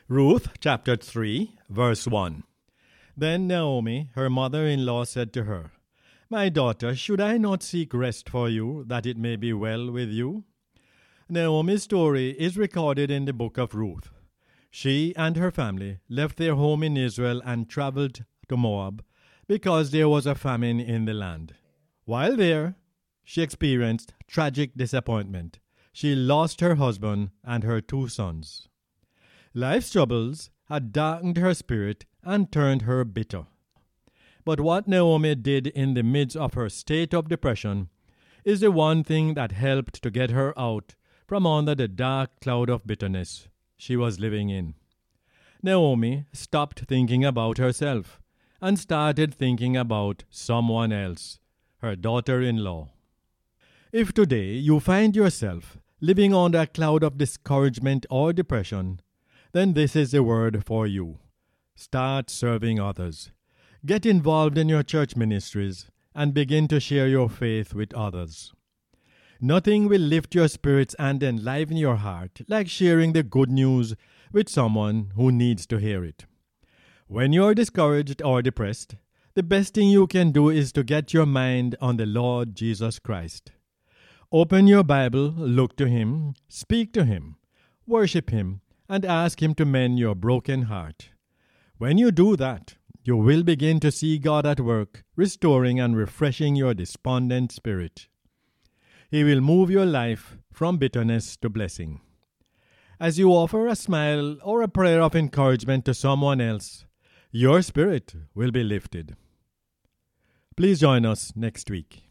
Ruth chapter 3, verse 1. Then Naomi, her mother-in-law, said to her, My daughter, should I not seek rest for you, that it may be well with you? Naomi's story is recorded in the book of Ruth. She and her family left their home in Israel and traveled to Moab because there was a famine in the land. While there, she experienced tragic disappointment. She lost her husband and her 2 sons. Life's troubles had darkened her spirit and turned her bitter. But what Naomi did in the midst of her state of depression is the one thing that helped to get her out from under the dark cloud of bitterness she was living in. Naomi stopped thinking about herself and started thinking about someone else, her daughter-in-law. If today you find yourself living under a cloud of discouragement or depression, then this is the word for you. Start serving others. Get involved in your church ministries and begin to share your faith with others. Nothing will lift your spirits and enliven your heart like sharing the good news with someone who needs to hear it. When you are discouraged or depressed, the best thing you can do is to get your mind on the Lord Jesus Christ. Open your Bible, look to Him, speak to Him, worship Him, and ask Him to mend your broken heart. When you do that, you will begin to see God at work, restoring and refreshing your despondent spirit. He will move your life from bitterness to blessing. As you offer a smile or a prayer of encouragement to someone else, your spirit will be lifted. Please join us next week.